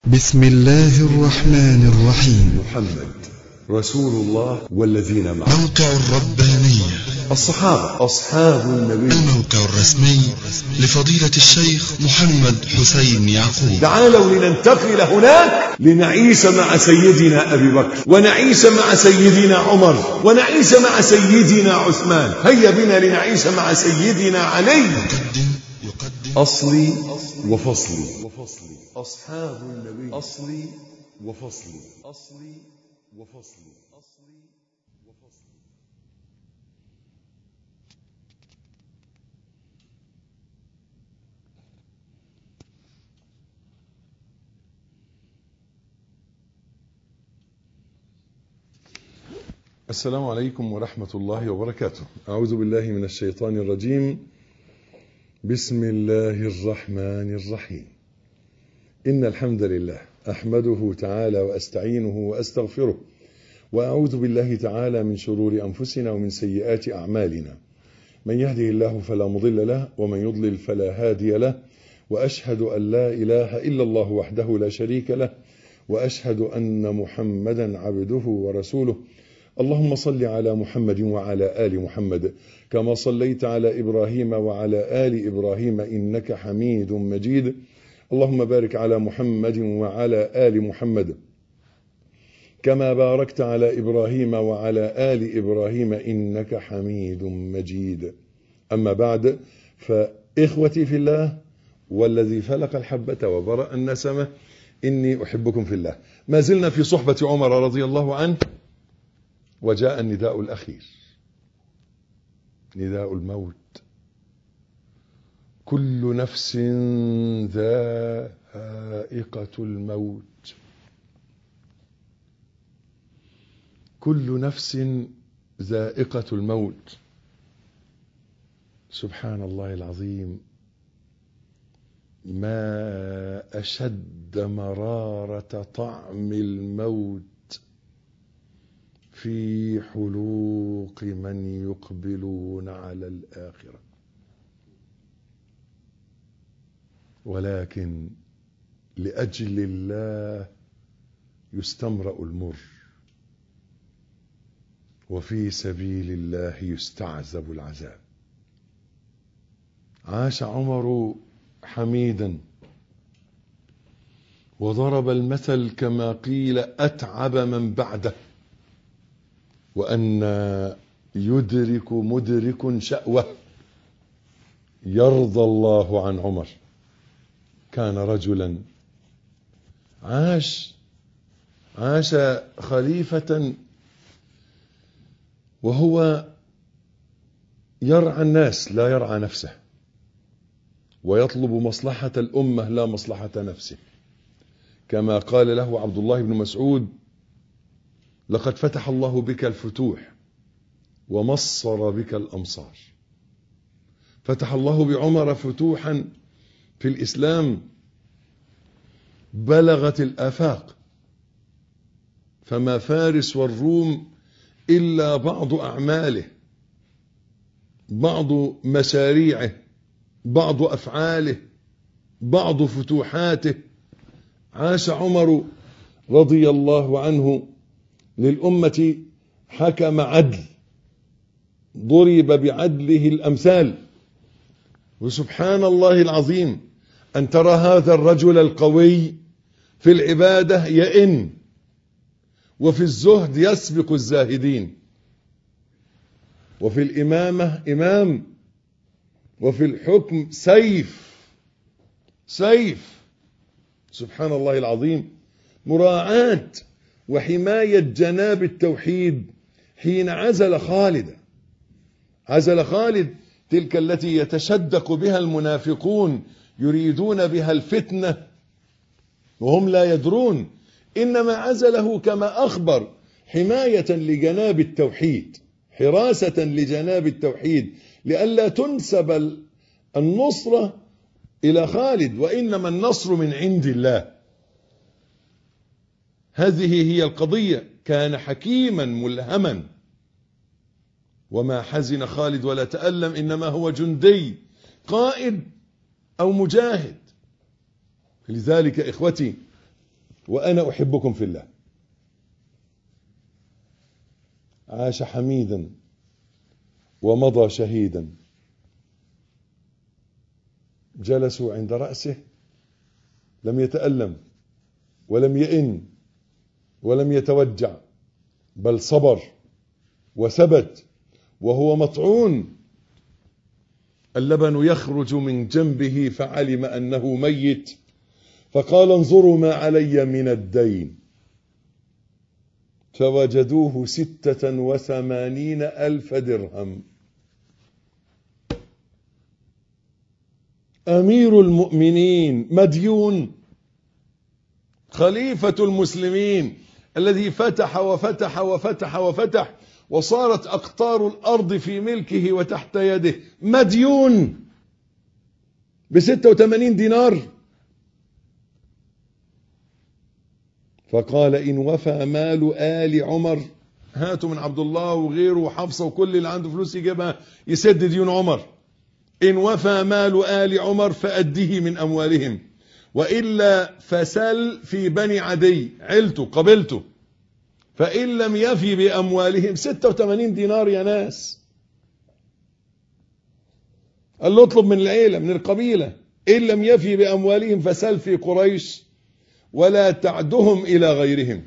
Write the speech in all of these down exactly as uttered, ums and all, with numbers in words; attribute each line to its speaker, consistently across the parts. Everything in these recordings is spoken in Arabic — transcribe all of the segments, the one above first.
Speaker 1: بسم الله الرحمن الرحيم.
Speaker 2: محمد رسول الله والذين معه.
Speaker 1: موقع الربانية
Speaker 2: الصحابة أصحاب النبي.
Speaker 1: الموقع الرسمي لفضيلة الشيخ محمد حسين يعقوب.
Speaker 2: تعالوا لننتقل هناك لنعيش مع سيدنا أبي بكر، ونعيش مع سيدنا عمر، ونعيش مع سيدنا عثمان. هيا بنا لنعيش مع سيدنا علي.
Speaker 1: يقدم يقدم
Speaker 2: أصلي وفصلي. أصحاب النبي. أصلي وفصلي. أصلي وفصلي. أصلي وفصلي. السلام عليكم ورحمة الله وبركاته. أعوذ بالله من الشيطان الرجيم. بسم الله الرحمن الرحيم. إن الحمد لله أحمده تعالى وأستعينه وأستغفره، وأعوذ بالله تعالى من شرور أنفسنا ومن سيئات أعمالنا. من يهده الله فلا مضل له، ومن يضلل فلا هادي له، وأشهد أن لا إله إلا الله وحده لا شريك له، وأشهد أن محمدا عبده ورسوله. اللهم صل على محمد وعلى آل محمد كما صليت على إبراهيم وعلى آل إبراهيم إنك حميد مجيد. اللهم بارك على محمد وعلى آل محمد كما باركت على إبراهيم وعلى آل إبراهيم إنك حميد مجيد. أما بعد، فإخوتي في الله والذي فلق الحبة وبرأ النسمة، إني أحبكم في الله. ما زلنا في صحبة عمر رضي الله عنه، وجاء النداء الأخير، نداء الموت. كل نفس ذائقة الموت. كل نفس ذائقة الموت. سبحان الله العظيم، ما أشد مرارة طعم الموت في حلوق من يقبلون على الآخرة. ولكن لأجل الله يستمرأ المر، وفي سبيل الله يستعذب العذاب. عاش عمر حميدا، وضرب المثل كما قيل أتعب من بعده، وأن يدرك مدرك شأوة. يرضى الله عن عمر. كان رجلا عاش عاش خليفة، وهو يرعى الناس لا يرعى نفسه، ويطلب مصلحة الأمة لا مصلحة نفسه، كما قال له عبد الله بن مسعود: لقد فتح الله بك الفتوح ومصر بك الأمصار. فتح الله بعمر فتوحا في الإسلام بلغت الآفاق، فما فارس والروم إلا بعض أعماله، بعض مشاريعه، بعض أفعاله، بعض فتوحاته. عاش عمر رضي الله عنه للأمة حكم عدل، ضرب بعدله الأمثال. وسبحان الله العظيم أن ترى هذا الرجل القوي في العبادة يئن، وفي الزهد يسبق الزاهدين، وفي الإمامة إمام، وفي الحكم سيف سيف. سبحان الله العظيم. مراعاة وحماية جناب التوحيد حين عزل خالد. عزل خالد تلك التي يتشدق بها المنافقون، يريدون بها الفتنة وهم لا يدرون، إنما عزله كما أخبر حماية لجناب التوحيد، حراسة لجناب التوحيد، لئلا تنسب النصرة إلى خالد، وإنما النصر من عند الله. هذه هي القضية. كان حكيما ملهما، وما حزن خالد ولا تألم، إنما هو جندي قائد أو مجاهد. لذلك إخوتي وأنا أحبكم في الله. عاش حميدا ومضى شهيدا. جلسوا عند رأسه لم يتألم ولم يئن ولم يتوجع، بل صبر وثبت وهو مطعون. اللبن يخرج من جنبه فعلم أنه ميت، فقال انظروا ما علي من الدين، فوجدوه ستة وثمانين ألف درهم. أمير المؤمنين مديون، خليفة المسلمين الذي فتح وفتح وفتح وفتح وصارت أقطار الأرض في ملكه وتحت يده، مديون بستة وثمانين دينار. فقال إن وفى مال آل عمر، هاتوا من عبد الله وغيره وحفصة وكل اللي عنده فلوس يجيبها يسد ديون عمر. إن وفى مال آل عمر فأديه من أموالهم، وإلا فسل في بني عدي عيلته قبلته، فإن لم يفي بأموالهم ستة وثمانين دينار يا ناس. قال له اطلب من العيلة من القبيلة، إن لم يفي بأموالهم فسل في قريش ولا تعدهم إلى غيرهم.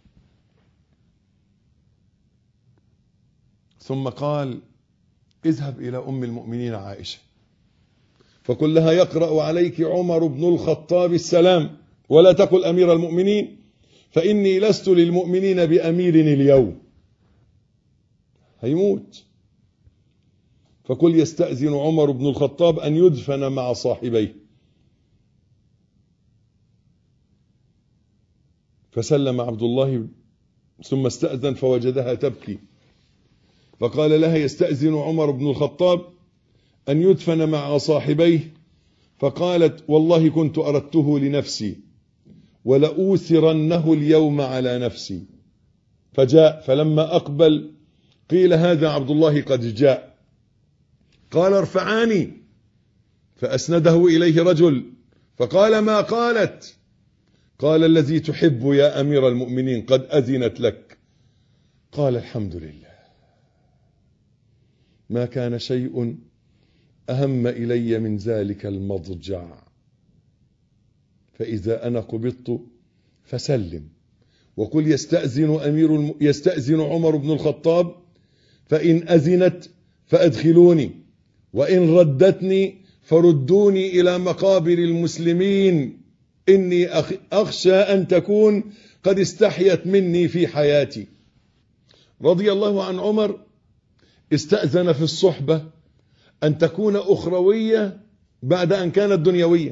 Speaker 2: ثم قال اذهب إلى أم المؤمنين عائشة فقل لها يقرأ عليك عمر بن الخطاب السلام، ولا تقل أمير المؤمنين فإني لست للمؤمنين بأمير اليوم. هيموت. فقل يستأذن عمر بن الخطاب أن يدفن مع صاحبيه. فسلم عبد الله ثم استأذن فوجدها تبكي، فقال لها يستأذن عمر بن الخطاب أن يدفن مع صاحبيه، فقالت والله كنت أردته لنفسي ولأوثرنه اليوم على نفسي. فجاء، فلما أقبل قيل هذا عبد الله قد جاء. قال ارفعاني، فأسنده إليه رجل فقال ما قالت؟ قال الذي تحب يا أمير المؤمنين قد أذنت لك. قال الحمد لله، ما كان شيء أهم إلي من ذلك المضجع، فإذا أنا قبضت فسلم وقل يستأذن أمير الم... يستأذن عمر بن الخطاب فإن أذنت فأدخلوني، وإن ردتني فردوني إلى مقابر المسلمين، إني أخشى أن تكون قد استحيت مني في حياتي. رضي الله عن عمر استأذن في الصحبة أن تكون أخروية بعد أن كانت دنيوية.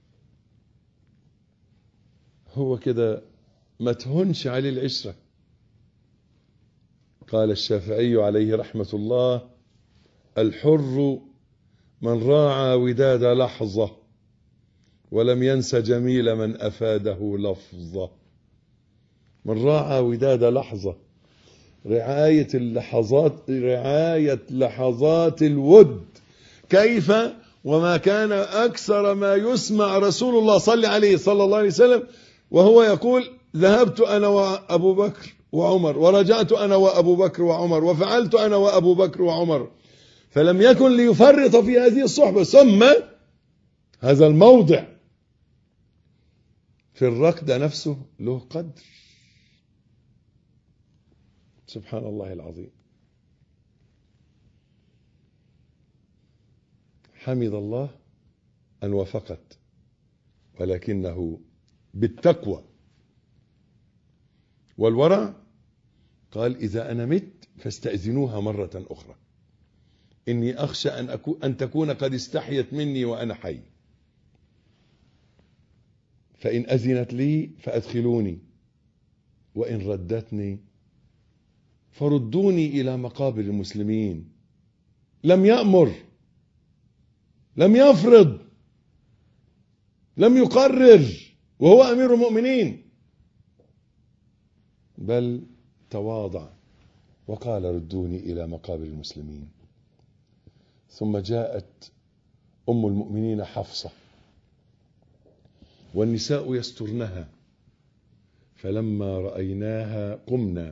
Speaker 2: هو كده ما تهنش عليه العشرة. قال الشافعي عليه رحمة الله الحر من راعى وداد لحظة ولم ينس جميل من أفاده لفظة. من راعى وداد لحظة، رعاية اللحظات، رعاية لحظات الود. كيف وما كان أكثر ما يسمع رسول الله صلى عليه صلى الله عليه وسلم وهو يقول ذهبت أنا وأبو بكر وعمر ورجعت أنا وأبو بكر وعمر وفعلت أنا وأبو بكر وعمر، فلم يكن ليفرط في هذه الصحبة. ثم هذا الموضع في الركض نفسه له قدر. سبحان الله العظيم. حمد الله أن وفقت، ولكنه بالتقوى والورع قال إذا أنا مت فاستأذنوها مرة أخرى، إني أخشى أن, أكون أن تكون قد استحيت مني وأنا حي، فإن أذنت لي فأدخلوني، وإن ردتني فردوني إلى مقابر المسلمين. لم يأمر، لم يفرض، لم يقرر وهو أمير المؤمنين، بل تواضع وقال ردوني إلى مقابر المسلمين. ثم جاءت أم المؤمنين حفصة، والنساء يسترنها فلما رأيناها قمنا.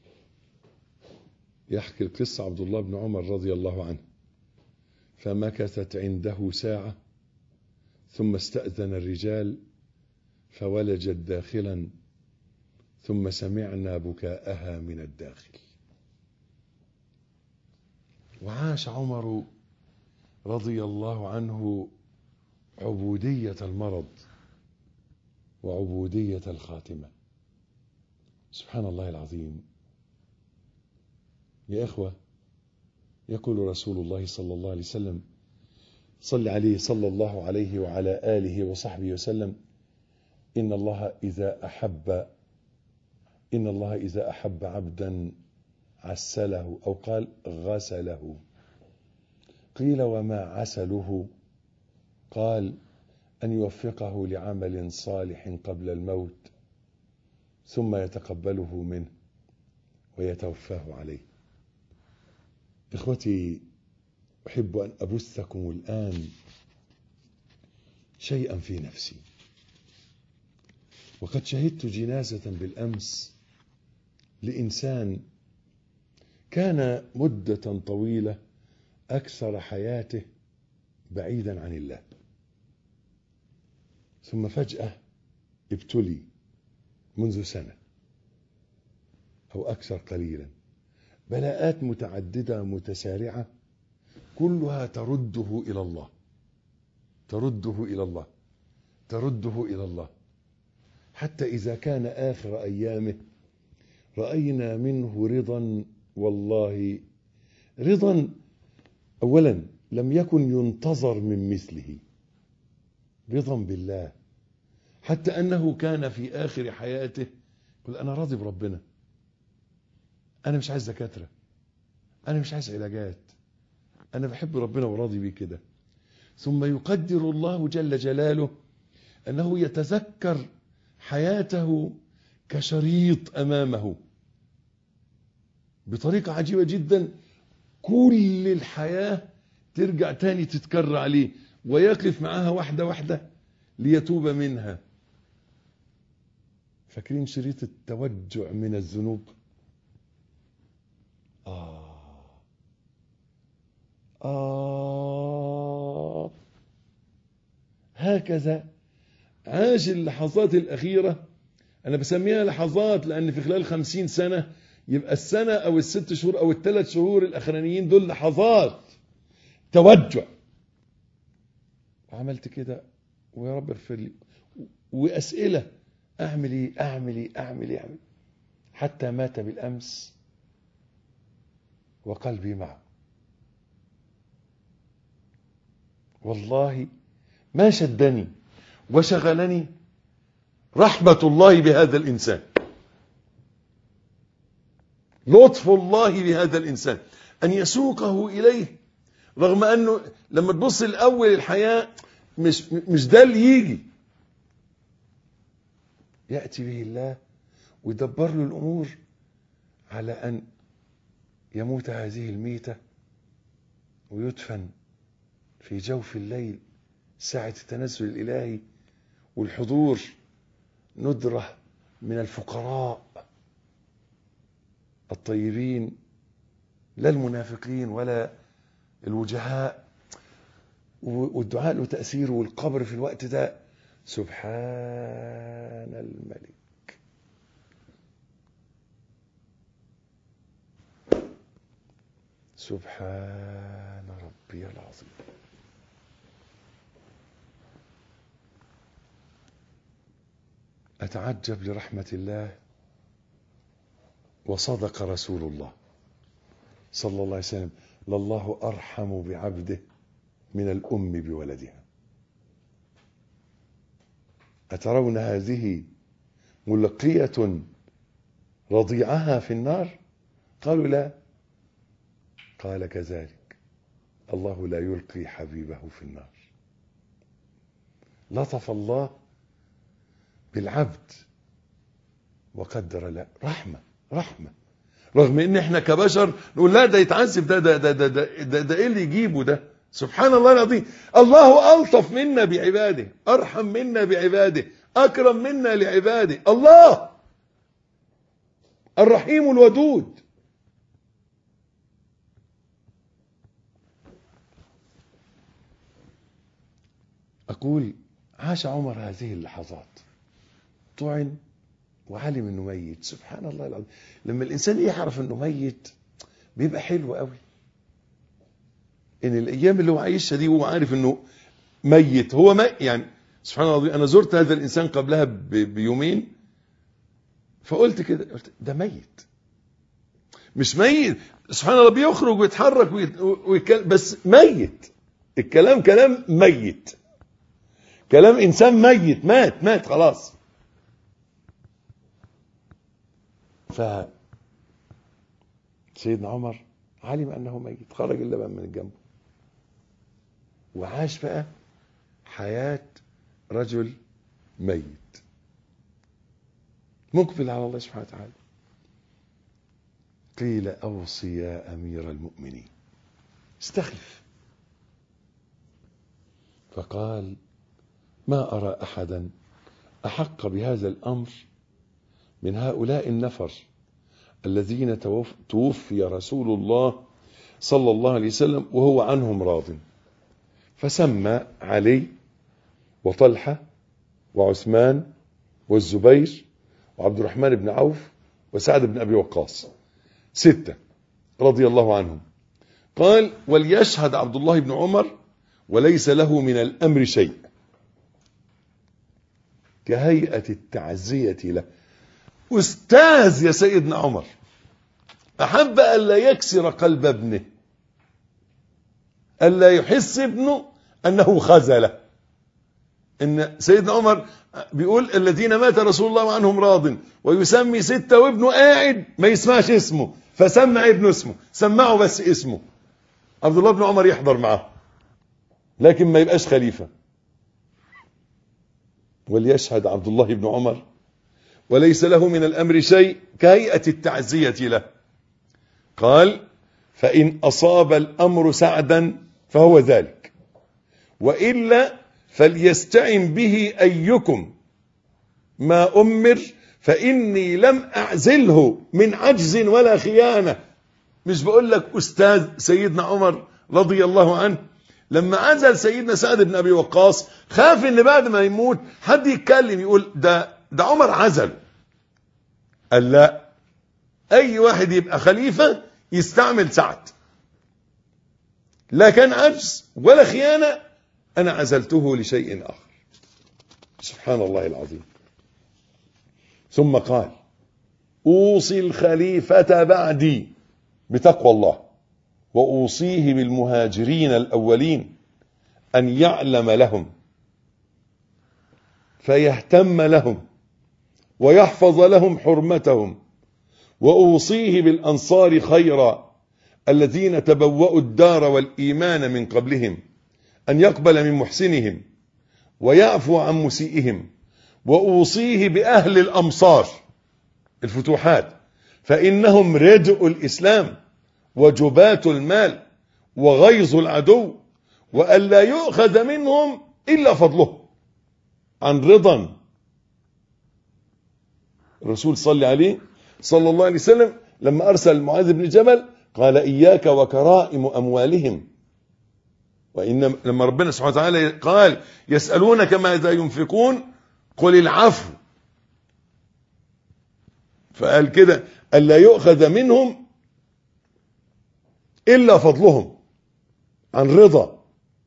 Speaker 2: يحكي القصة عبد الله بن عمر رضي الله عنه، فمكثت عنده ساعة ثم استأذن الرجال فولجت داخلا ثم سمعنا بكاءها من الداخل. وعاش عمر رضي الله عنه عبودية المرض وعبودية الخاتمة. سبحان الله العظيم. يا إخوة، يقول رسول الله صلى الله عليه وسلم، صل عليه صلى الله عليه وعلى آله وصحبه وسلم، إن الله إذا أحب إن الله إذا أحب عبدا عسله، أو قال غسله. قيل وما عسله؟ قال أن يوفقه لعمل صالح قبل الموت ثم يتقبله منه ويتوفاه عليه. إخوتي، أحب أن أبثكم الآن شيئا في نفسي. وقد شهدت جنازة بالأمس لإنسان كان مدة طويلة أكثر حياته بعيدا عن الله، ثم فجأة ابتلي منذ سنة أو أكثر قليلا، بلاءات متعددة متسارعة كلها ترده إلى الله ترده إلى الله ترده إلى الله حتى إذا كان آخر أيامه رأينا منه رضا، والله رضا أولا لم يكن ينتظر من مثله، رضا بالله، حتى أنه كان في آخر حياته يقول أنا راضي بربنا، أنا مش عايز دكاترة، أنا مش عايز علاجات، أنا بحب ربنا وراضي بيه كده. ثم يقدر الله جل جلاله أنه يتذكر حياته كشريط أمامه بطريقة عجيبة جدا، كل الحياة ترجع تاني تتكرر عليه ويقف معها واحدة واحدة ليتوب منها. فاكرين شريط التوجع من الذنوب؟ آه آه هكذا عاش اللحظات الأخيرة. أنا بسميها لحظات لأن في خلال خمسين سنة يبقى السنة أو الست شهور أو الثلاث شهور الأخرانيين دول لحظات توجع. عملت كده ويا رب اغفر لي، وأسئلة أعمل إيه أعمل إيه أعمل إيه أعمل، حتى مات بالأمس وقلبي معه. والله ما شدني وشغلني رحمة الله بهذا الإنسان، لطف الله بهذا الإنسان أن يسوقه إليه، رغم أنه لما تبص الأول الحياة مش, مش ده اللي يجي، يأتي به الله ويدبر له الأمور على أن يموت هذه الميتة ويدفن في جوف الليل ساعة التنزل الإلهي والحضور ندرة من الفقراء الطيبين، لا المنافقين ولا الوجهاء، والدعاء له تأثير. والقبر في الوقت ده سبحان الملك، سبحان ربي العظيم. أتعجب لرحمة الله. وصدق رسول الله صلى الله عليه وسلم، لله أرحم بعبده من الأم بولدها. أترون هذه ملقية رضيعها في النار؟ قالوا لا. قال كذلك الله لا يلقي حبيبه في النار. لطف الله بالعبد وقدر له رحمة رحمة، رغم ان احنا كبشر نقول لا ده يتعذب، ده ده ده ده ده, ده, ده ايه اللي يجيبه ده. سبحان الله العظيم، الله ألطف منا بعباده، أرحم منا بعباده، أكرم منا لعباده. الله الرحيم الودود. أقول عاش عمر هذه اللحظات، طعن وعلم أنه ميت. سبحان الله العظيم، لما الإنسان يعرف أنه ميت بيبقى حلو قوي. إن الأيام اللي هو عايشها دي هو عارف أنه ميت، هو ميت يعني. سبحان الله العظيم، أنا زرت هذا الإنسان قبلها بيومين، فقلت كده، قلت ده ميت مش ميت. سبحان الله، بيخرج ويتحرك ويتكلم بس ميت. الكلام كلام ميت، كلام إنسان ميت، مات مات خلاص. ف سيدنا عمر علم أنه ميت، خرج اللبن من الجنب وعاش بقى حياة رجل ميت مقبل على الله سبحانه وتعالى. قيل أوصي يا أمير المؤمنين، استخلف. فقال ما أرى أحدا أحق بهذا الأمر من هؤلاء النفر الذين توفي رسول الله صلى الله عليه وسلم وهو عنهم راض. فسمى علي وطلحة وعثمان والزبير وعبد الرحمن بن عوف وسعد بن أبي وقاص، ستة رضي الله عنهم. قال وليشهد عبد الله بن عمر وليس له من الأمر شيء، كهيئة التعزية له. أستاذ يا سيدنا عمر، أحب ألا يكسر قلب ابنه، ألا يحس ابنه أنه خذله. إن سيدنا عمر بيقول الذين مات رسول الله عنهم راض، ويسمي ستة وابنه قاعد ما يسمعش اسمه، فسمع ابنه اسمه، سمعه بس اسمه. عبد الله بن عمر يحضر معه لكن ما يبقاش خليفة. وليشهد عبد الله بن عمر وليس له من الأمر شيء، كهيئة التعزية له. قال فإن أصاب الأمر سعدا فهو ذلك، وإلا فليستعن به أيكم ما أمر، فإني لم أعزله من عجز ولا خيانة. مش بقول لك أستاذ سيدنا عمر رضي الله عنه لما عزل سيدنا سعد بن أبي وقاص خاف إن بعد ما يموت حد يتكلم يقول ده ده عمر عزل. قال لا، أي واحد يبقى خليفة يستعمل سعد، لا كان عجز ولا خيانة، أنا عزلته لشيء آخر. سبحان الله العظيم. ثم قال أوصي الخليفة بعدي بتقوى الله، وأوصيه بالمهاجرين الأولين أن يعلم لهم فيهتم لهم ويحفظ لهم حرمتهم، وأوصيه بالأنصار خيرا الذين تبوأوا الدار والإيمان من قبلهم أن يقبل من محسنهم ويعفو عن مسيئهم، وأوصيه بأهل الأمصار الفتوحات فإنهم ردء الإسلام وجبات المال وغيظ العدو، وألا يؤخذ منهم إلا فضله عن رضا. الرسول صلى عليه صلى الله عليه وسلم لما أرسل معاذ بن جبل قال إياك وكرائم أموالهم. وإن لما ربنا سبحانه وتعالى قال يسألونك ماذا ينفقون قل العفو، فقال كده ألا يؤخذ منهم إلا فضلهم عن رضا.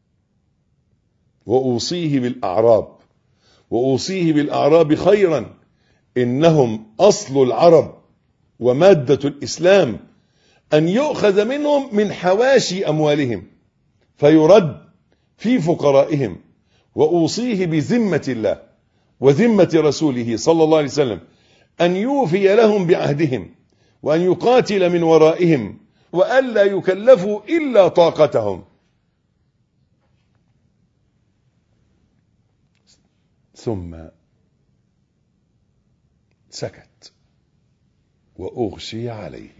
Speaker 2: وأوصيه بالأعراب وأوصيه بالأعراب خيرا إنهم أصل العرب ومادة الإسلام، أن يؤخذ منهم من حواشي أموالهم فيرد في فقرائهم. وأوصيه بذمة الله وذمة رسوله صلى الله عليه وسلم أن يوفي لهم بعهدهم وأن يقاتل من ورائهم وألا يكلفوا إلا طاقتهم. ثم سكت وأغشي عليه.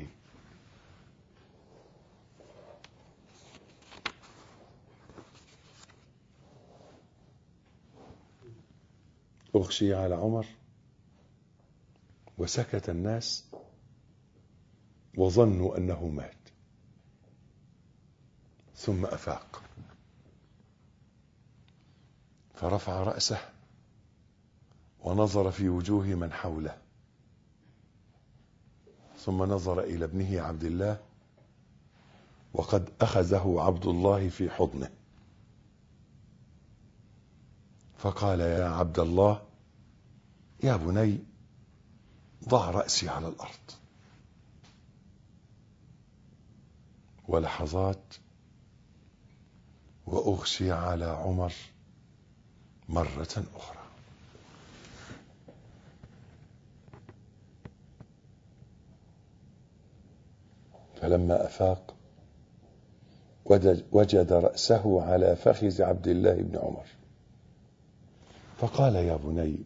Speaker 2: أغشي على عمر وسكت الناس وظنوا أنه مات، ثم أفاق فرفع رأسه ونظر في وجوه من حوله، ثم نظر إلى ابنه عبد الله وقد أخذه عبد الله في حضنه، فقال: يا عبد الله، يا بني، ضع رأسي على الأرض. ولحظات وأغشي على عمر مرة أخرى. فلما أفاق وجد رأسه على فخذ عبد الله بن عمر، فقال: يا بني،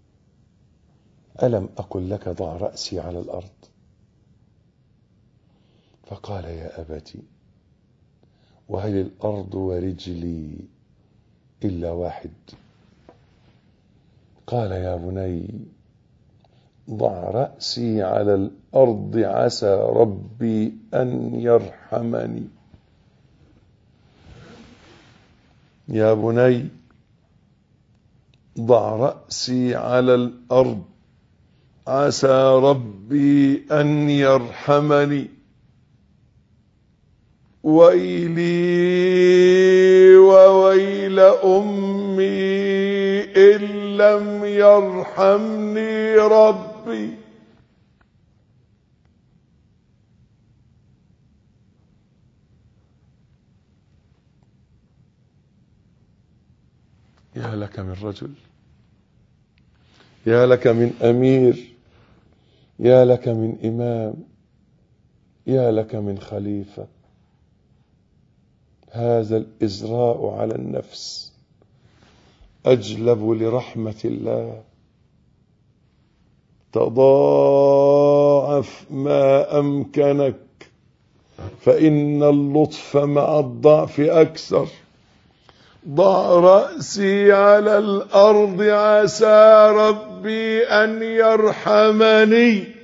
Speaker 2: ألم أقل لك ضع رأسي على الأرض؟ فقال: يا أبتي، وهل الأرض ورجلي إلا واحد؟ قال: يا بني، ضع رأسي على الأرض عسى ربي أن يرحمني. يا بني، ضع رأسي على الأرض عسى ربي أن يرحمني. ويلي وويل أمي إن لم يرحمني ربي. يا لك من رجل، يا لك من أمير، يا لك من إمام، يا لك من خليفة. هذا الإزراء على النفس أجلب لرحمة الله. تضاعف ما أمكنك، فإن اللطف مع الضعف أكثر. ضع رأسي على الأرض عسى ربي أن يرحمني.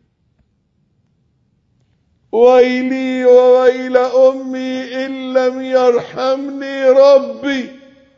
Speaker 2: ويلي وويل أمي إن لم يرحمني ربي.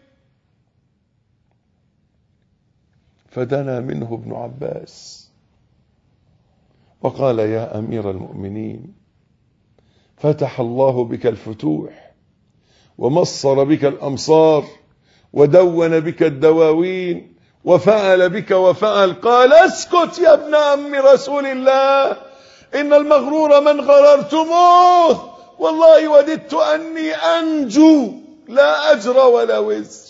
Speaker 2: فدنا منه ابن عباس وقال: يا أمير المؤمنين، فتح الله بك الفتوح، ومصر بك الأمصار، ودون بك الدواوين، وفعل بك وفعل. قال: اسكت يا ابن عم رسول الله، إن المغرور من غررتموه، والله وددت أني أنجو لا أجر ولا وزر.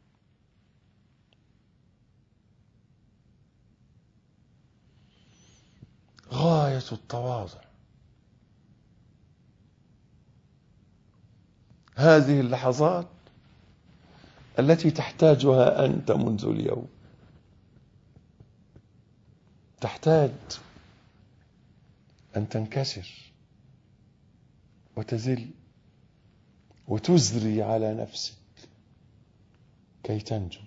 Speaker 2: غاية التواضع. هذه اللحظات التي تحتاجها أنت منذ اليوم. تحتاج أن تنكسر وتذل وتزري على نفسك كي تنجو.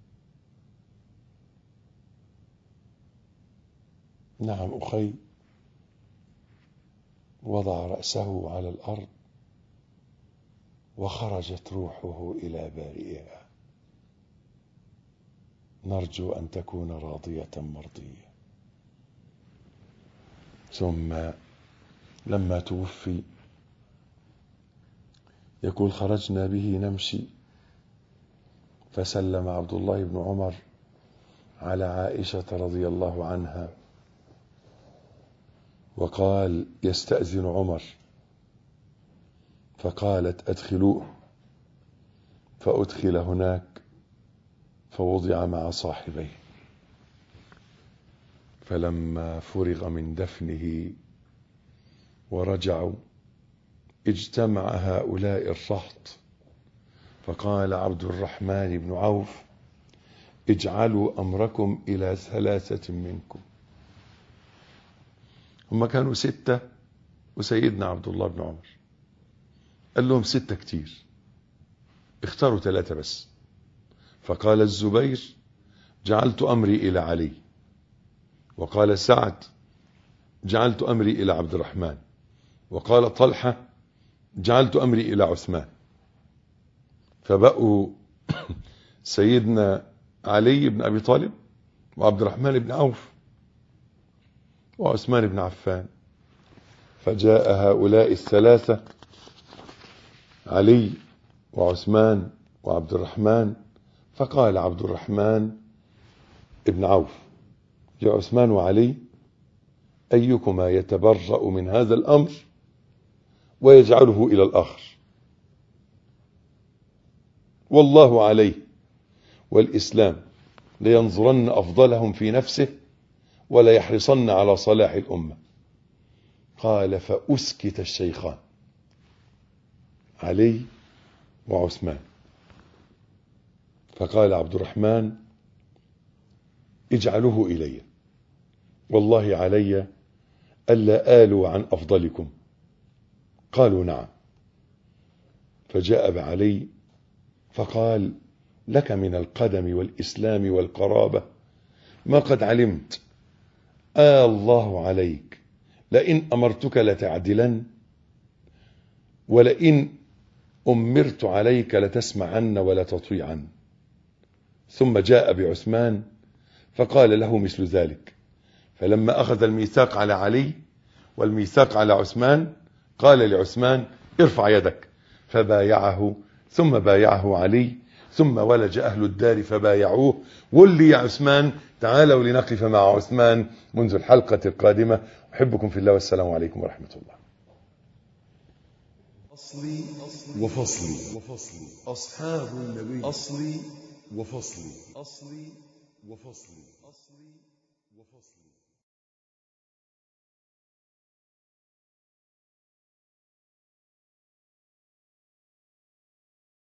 Speaker 2: نعم أخي، وضع رأسه على الأرض وخرجت روحه إلى بارئها. نرجو أن تكون راضية مرضية. ثم لما توفي يقول: خرجنا به نمشي، فسلم عبد الله بن عمر على عائشة رضي الله عنها وقال: يستأذن عمر، فقالت: أدخلوه. فأدخل هناك فوضع مع صاحبيه. فلما فرغ من دفنه ورجعوا اجتمع هؤلاء الرهط، فقال عبد الرحمن بن عوف: اجعلوا أمركم إلى ثلاثة منكم. هم كانوا ستة وسيدنا عبد الله بن عمر، قال لهم: ستة كتير، اختاروا ثلاثة بس. فقال الزبير: جعلت أمري إلى علي. وقال سعد: جعلت أمري إلى عبد الرحمن. وقال طلحة جعلت أمري إلى عثمان. فبقوا سيدنا علي بن أبي طالب وعبد الرحمن بن عوف وعثمان بن عفان. فجاء هؤلاء الثلاثة علي وعثمان وعبد الرحمن، فقال عبد الرحمن ابن عوف لعثمان وعلي: أيكما يتبرأ من هذا الأمر ويجعله إلى الآخر؟ والله عليه والإسلام لينظرن أفضلهم في نفسه ولا يحرصن على صلاح الأمة. قال: فأسكت الشيخان علي وعثمان. فقال عبد الرحمن: اجعلوه إلي، والله علي ألا آلوا عن أفضلكم. قالوا: نعم. فجاء بعلي فقال: لك من القدم والإسلام والقرابة ما قد علمت. آه الله عليك، لئن أمرتك لتعدلن، ولئن أمرت عليك لتسمعن ولا تطيعن. ثم جاء بعثمان فقال له مثل ذلك. فلما أخذ الميثاق على علي والميثاق على عثمان قال لعثمان: ارفع يدك. فبايعه، ثم بايعه علي، ثم ولج أهل الدار فبايعوه. ولي يا عثمان، تعالوا لنقف مع عثمان منذ الحلقة القادمة. أحبكم في الله، والسلام عليكم ورحمة الله.
Speaker 1: أصلي وفصلي وفصلي أصحاب النبي. أصلي وفصلي أصلي وفصلي